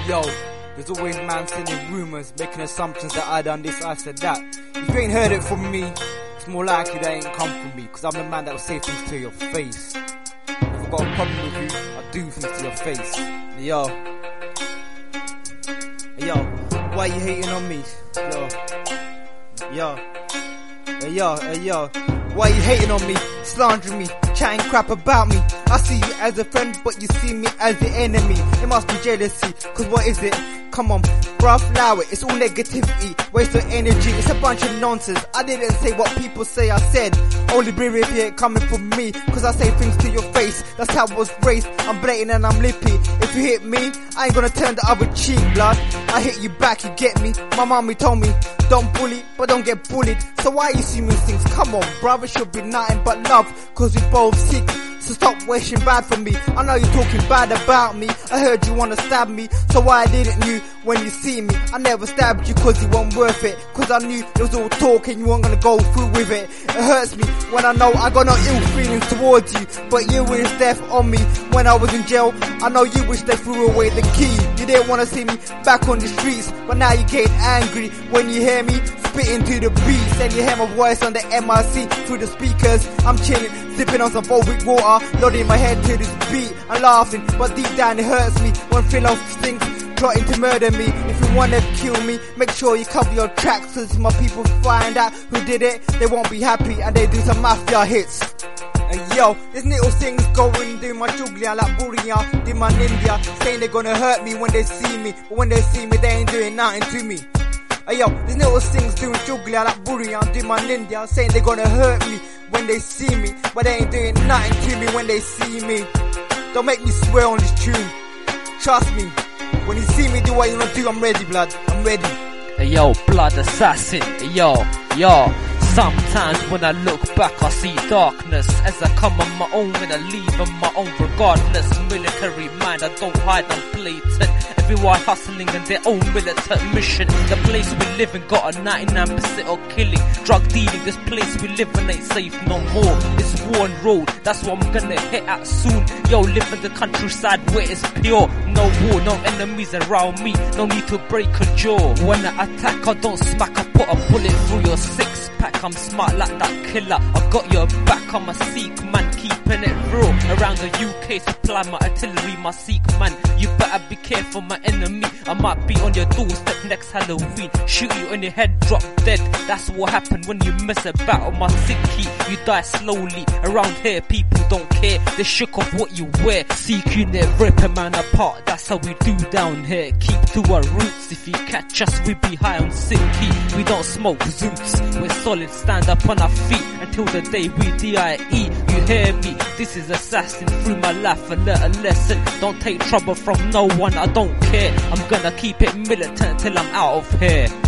Yo, there's always man sending rumours, making assumptions that I done this, I said that. If you ain't heard it from me, it's more likely that ain't come from me, cause I'm the man that will say things to your face. If I've got a problem with you, I'll do things to your face. Yo, why you hating on me? Yo, why you hating on me, slandering me, chatting crap about me? I see you as a friend, but you see me as the enemy. It must be jealousy, cause what is it? Come on, bruv, allow it, it's all negativity, waste of energy, it's a bunch of nonsense. I didn't say what people say I said, only bring if it coming from me, cause I say things to your face, that's how I was raised. I'm blatant and I'm lippy, if you hit me, I ain't gonna turn the other cheek, blood. I hit you back, you get me? My mommy told me, don't bully, but don't get bullied. So why you see me things? Come on, bruv, it should be nothing but love, cause we both sick. So stop wishing bad for me. I know you're talking bad about me. I heard you wanna stab me, so why didn't you when you see me? I never stabbed you cause you weren't worth it, cause I knew it was all talk and you weren't gonna go through with it. It hurts me when I know I got no ill feelings towards you, but you wish death on me when I was in jail. I know you wish they threw away the key. You didn't wanna see me back on the streets, but now you're getting angry when you hear me spitting to the beats, and you hear my voice on the MIC through the speakers. I'm chilling, sipping on some Volvic water, nodding my head to this beat and laughing, but deep down it hurts me when Philo thinks plotting to murder me. If you wanna kill me, make sure you cover your tracks, cause if my people find out who did it, they won't be happy and they do some mafia hits. And yo, these little things going, do my juggler like Buriya, do my ninja, saying they're gonna hurt me when they see me, but when they see me they ain't doing nothing to me. Hey yo, these little things doing juggler like Buriya, do my ninja, saying they're gonna hurt me when they see me, but they ain't doing nothing to me when they see me. Don't make me swear on this tune, trust me, when you see me do what you wanna do, I'm ready, blood, I'm ready. Hey yo, blood assassin, hey yo. Sometimes when I look back I see darkness, as I come on my own and I leave on my own regardless. Military mind, I don't hide, I'm blatant. Everyone hustling in their own militant mission. The place we live in got a 99% of killing, drug dealing. This place we live in ain't safe no more. It's war and road, that's what I'm gonna hit at soon. Yo, live in the countryside where it's pure. No war, no enemies around me, no need to break a jaw. When I attack I don't smack, I put a bullet through your six pack. I'm smart like that killer, I got your back. I'm a Sikh man, keeping it real. Around the UK, supply my artillery, my Sikh man. You better be careful, my enemy. I might be on your doorstep next Halloween, shoot you in your head, drop dead. That's what happened when you mess about on my Sikhi. You die slowly. Around here people don't care, they shook off what you wear. CQ net rip a man apart, that's how we do down here. Keep to our roots, if you catch us we be high on Sikhi. We don't smoke zoots, we're solid, stand up on our feet until the day we DIE. You hear me? This is assassin, through my life I learned a lesson. Don't take trouble from no one, I don't care. I'm gonna keep it militant till I'm out of here.